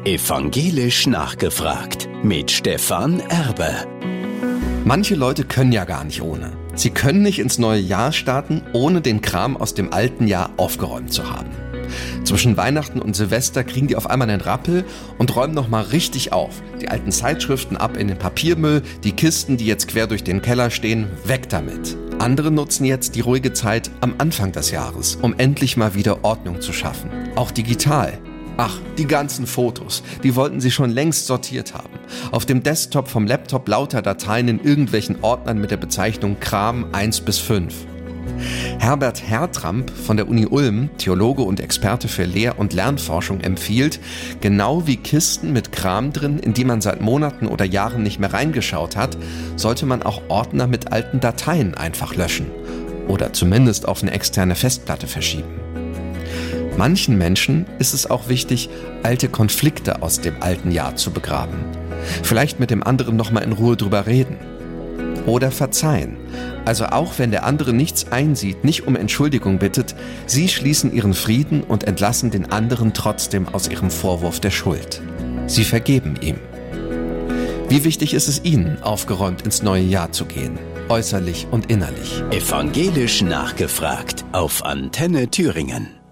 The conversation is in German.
Evangelisch nachgefragt mit Stefan Erbe. Manche Leute können ja gar nicht ohne. Sie können nicht ins neue Jahr starten, ohne den Kram aus dem alten Jahr aufgeräumt zu haben. Zwischen Weihnachten und Silvester kriegen die auf einmal einen Rappel und räumen nochmal richtig auf. Die alten Zeitschriften ab in den Papiermüll, die Kisten, die jetzt quer durch den Keller stehen, weg damit. Andere nutzen jetzt die ruhige Zeit am Anfang des Jahres, um endlich mal wieder Ordnung zu schaffen. Auch digital. Ach, die ganzen Fotos, die wollten sie schon längst sortiert haben. Auf dem Desktop vom Laptop lauter Dateien in irgendwelchen Ordnern mit der Bezeichnung Kram 1 bis 5. Herbert Hertramp von der Uni Ulm, Theologe und Experte für Lehr- und Lernforschung, empfiehlt, genau wie Kisten mit Kram drin, in die man seit Monaten oder Jahren nicht mehr reingeschaut hat, sollte man auch Ordner mit alten Dateien einfach löschen oder zumindest auf eine externe Festplatte verschieben. Manchen Menschen ist es auch wichtig, alte Konflikte aus dem alten Jahr zu begraben. Vielleicht mit dem anderen nochmal in Ruhe drüber reden. Oder verzeihen. Also auch wenn der andere nichts einsieht, nicht um Entschuldigung bittet, sie schließen ihren Frieden und entlassen den anderen trotzdem aus ihrem Vorwurf der Schuld. Sie vergeben ihm. Wie wichtig ist es Ihnen, aufgeräumt ins neue Jahr zu gehen? Äußerlich und innerlich. Evangelisch nachgefragt auf Antenne Thüringen.